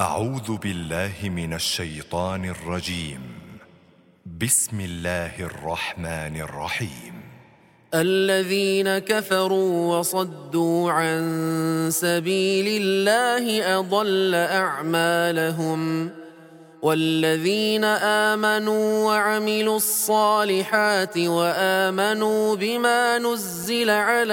أعوذ بالله من الشيطان الرجيم. بسم الله الرحمن الرحيم. الذين كفروا وصدوا عن سبيل الله أضل أعمالهم والذين آمنوا وعملوا الصالحات وآمنوا بما نزل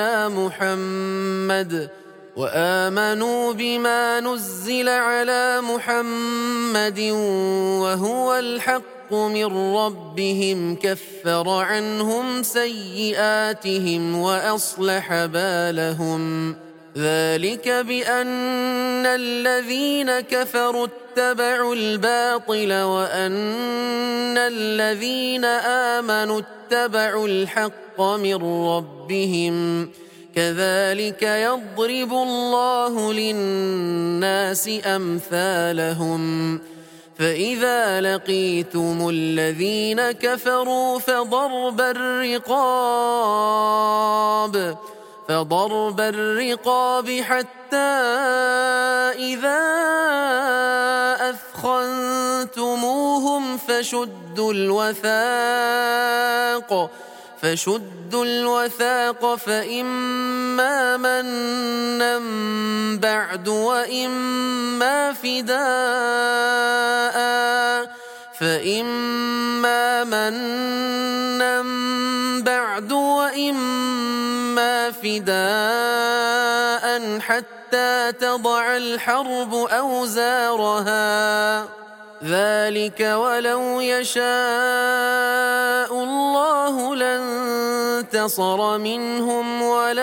على محمد وهو الحق من ربهم كفر عنهم سيئاتهم وأصلح بالهم ذلك بأن الذين كفروا اتبعوا الباطل وأن الذين آمنوا اتبعوا الحق من ربهم كذلك يضرب الله للناس أمثالهم فإذا لقيتم الذين كفروا فضرب الرقاب حتى إذا أثخنتموهم فشدوا الوثاق فإما منا بعد وإما فداء حتى تضع الحرب أوزارها ذلك ولو يشاء الله لانتصر منهم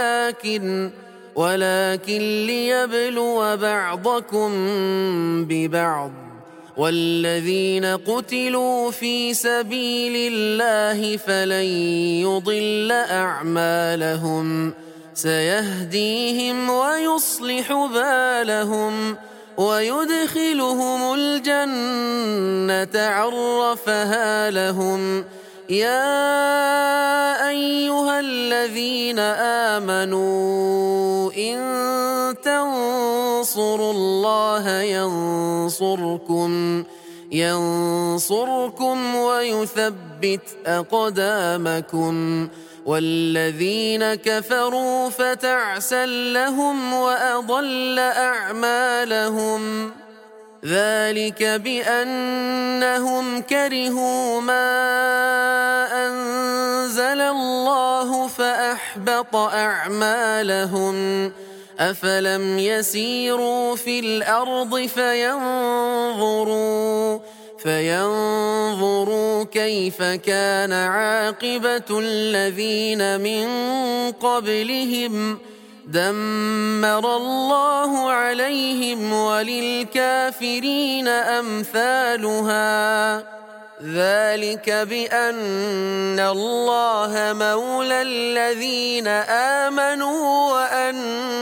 ولكن ليبلو بعضكم ببعض والذين قتلوا في سبيل الله فلن يضل أعمالهم سيهديهم ويصلح بالهم ويدخلهم الجنة عرفها لهم يا أيها الذين آمنوا إن تنصروا الله ينصركم ويثبت أقدامكم والذين كفروا فتعسا لهم وأضل أعمالهم ذلك بأنهم كرهوا ما أنزل الله فأحبط أعمالهم أفلم يسيروا في الأرض فينظروا كيف كان عاقبة الذين من قبلهم دمر الله عليهم وللكافرين أمثالها ذلك بأن الله مولى الذين آمنوا وأن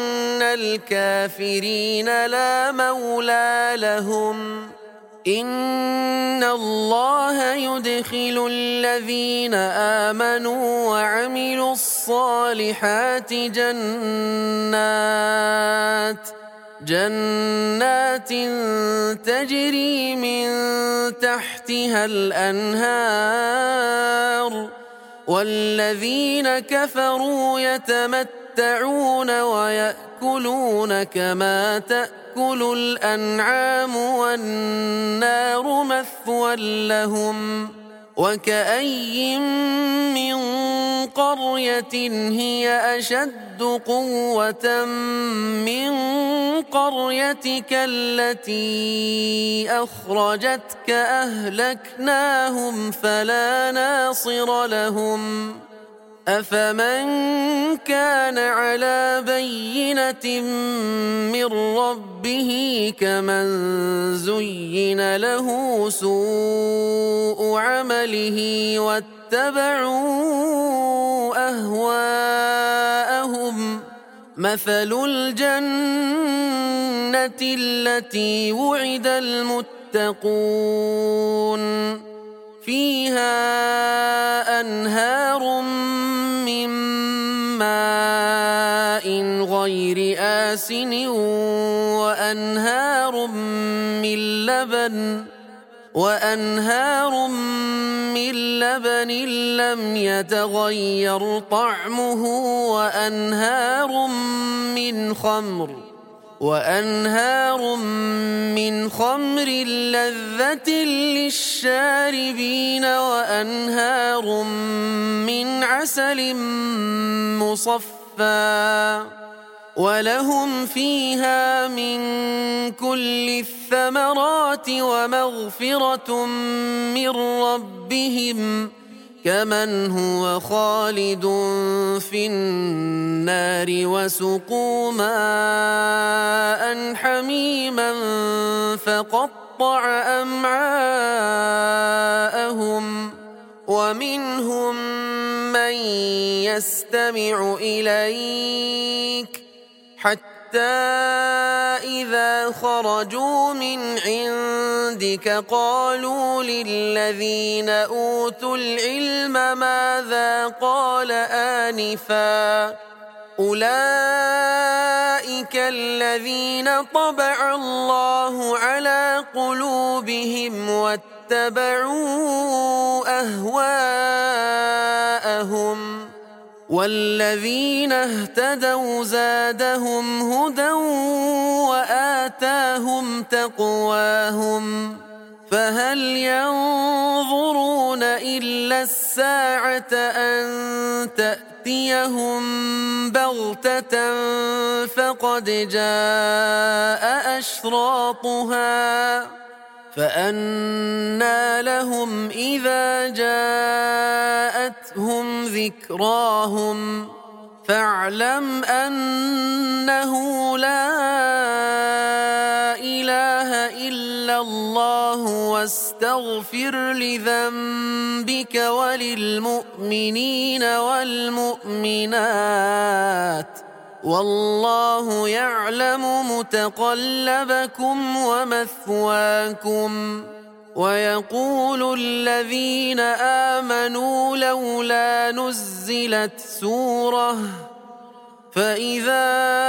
الكافرين لا مولى لهم إن الله يدخل الذين آمنوا وعملوا الصالحات جنات تجري من تحتها الأنهار والذين كفروا يتمتعون ويأكلون كما تأكل الأنعام والنار مثوى لهم وكأي من قرية هي أشد قوة من قريتك التي أخرجتك أهلكناهم فلا ناصر لهم أفمن كان على بينة من ربه كمن زين له سوء عمله واتبعوا أهواءهم مثل الجنة التي وعد المتقون فيها أنهار من ماء غير آسن وأنهار من لبن لم يتغير طعمه وأنهار من خمر لذة للشاربين وأنهار من عسل مصفى ولهم فيها من كل الثمرات ومغفرة من ربهم كمن هو خالد في النار وسقوا ماء حميما فقطع أمعاءهم ومنهم من يستمع إليك حتى إذا خرجوا من عندك قالوا للذين أوتوا العلم ماذا قال آنفا أولئك الذين طبع الله على قلوبهم واتبعوا أهواءهم والذين اهتدوا زادهم هدى وآتاهم تقواهم فهل ينظرون إلا الساعة أن تأتيهم بغتة فقد جاء أشراطها فأنى لهم إذا جاءتهم ذكراهم فاعلم أنه لا إله إلا الله واستغفر لذنبك وللمؤمنين والمؤمنات والله يعلم متقلبكم ومثواكم ويقول الذين آمنوا لولا نزلت سورة فإذا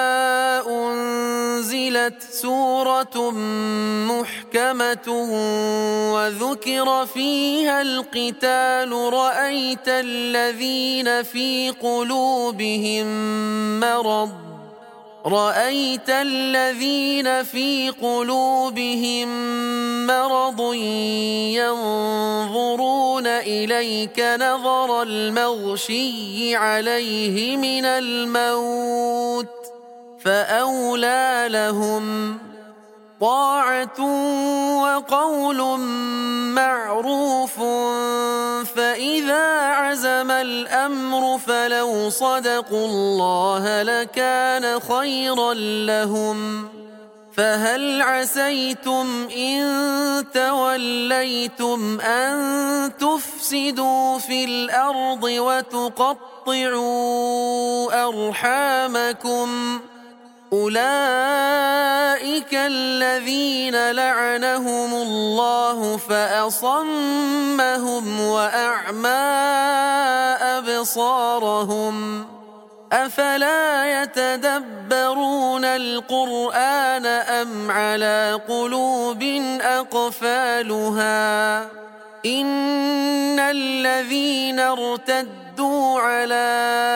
أنزلت سورة محكمة وذكر فيها القتال رأيت الذين في قلوبهم مرض ينظرون إليك نظر المغشي عليه من الموت فأولى لهم طاعة وقول معروف فإذا عزم الأمر فلو صدقوا الله لكان خيرا لهم فهل عسيتم إن توليتم أن تفسدوا في الأرض وتقطعوا أرحامكم أولئك الذين لعنهم الله فأصمهم وأعمى أبصارهم أفلا يتدبرون القرآن أم على قلوب أقفالها إن الذين ارتدوا على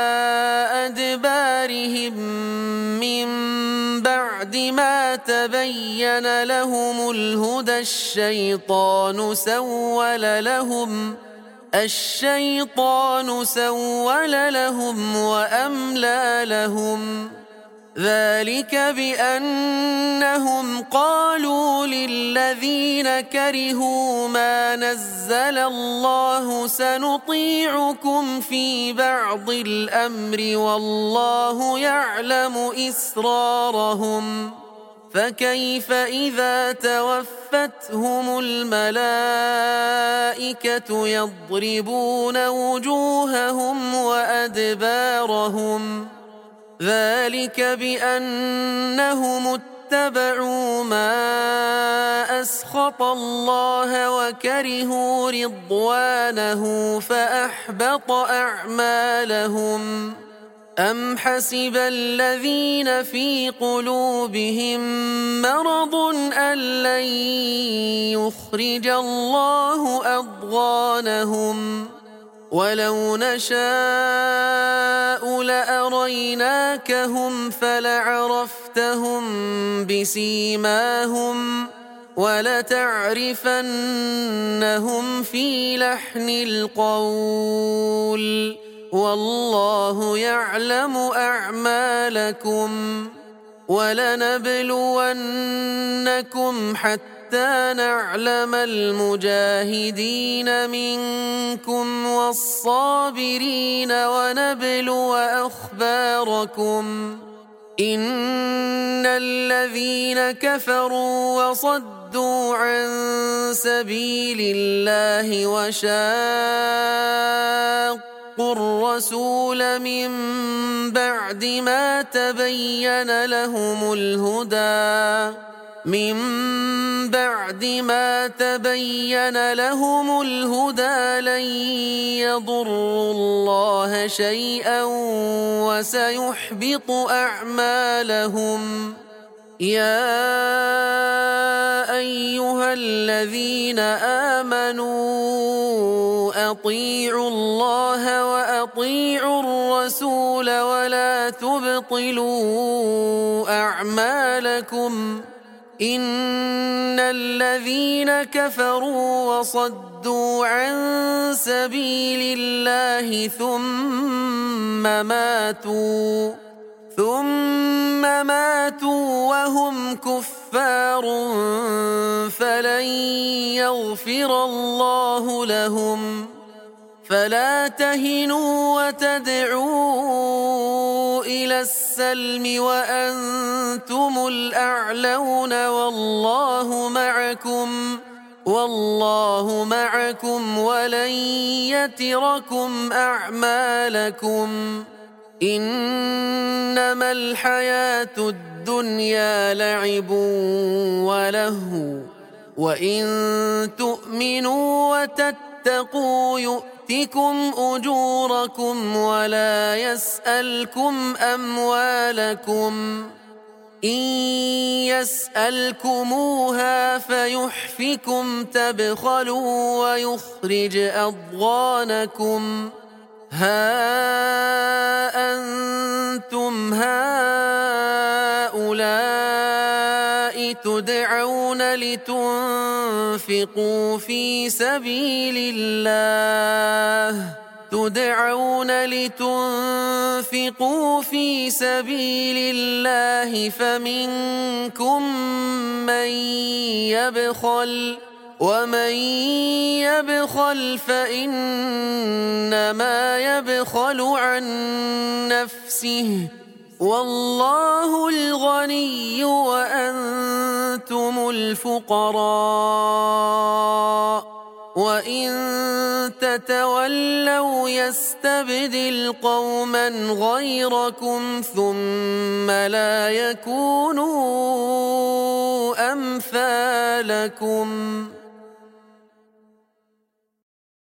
أدبارهم من بعد ما تبين لهم الهدى الشيطان سول لهم وأملى لهم ذلك بأنهم قالوا للذين كرهوا ما نزل الله سنطيعكم في بعض الأمر والله يعلم إسرارهم فكيف إذا توفتهم الملائكة يضربون وجوههم وأدبارهم ذلك بأنهم اتبعوا ما أسخط الله وكرهوا رضوانه فأحبط أعمالهم أم حسب الذين في قلوبهم مرض أن لن يخرج الله أضغانهم ولو نشاء لأريناكهم فلعرفتهم بسيماهم ولتعرفنهم في لحن القول والله يعلم أعمالكم ولنبلونكم حتى نعلم المجاهدين منكم والصابرين ونبلو أخباركم إن الذين كفروا وصدوا عن سبيل الله وشاقوا الرسول من بعد ما تبين لهم الهدى لن يضروا الله شيئا وسيحبط أعمالهم يا أيها الذين آمنوا أطيعوا الله وأطيعوا الرسول ولا تبطلوا أعمالكم إن الذين كفروا وصدوا عن سبيل الله ثم ماتوا وهم كفار فلن يغفر الله لهم فلا تهنوا وتدعوا إلى السلم وأنتم الأعلون والله معكم ولن يتركم أعمالكم إنما الحياة الدنيا لعب ولهو وإن تؤمنوا وتتقوا يؤتكم أجوركم ولا يسألكم أموالكم إن يسألكموها فيحفكم تبخلوا ويخرج أضغانكم ها أنتم هؤلاء تدعون لتنفقوا في سبيل الله فمنكم من يبخل ومن يبخل فإنما يبخل عن نفسه والله الغني وأنتم الفقراء وإن تتولوا يستبدل قوما غيركم ثم لا يكونوا أمثالكم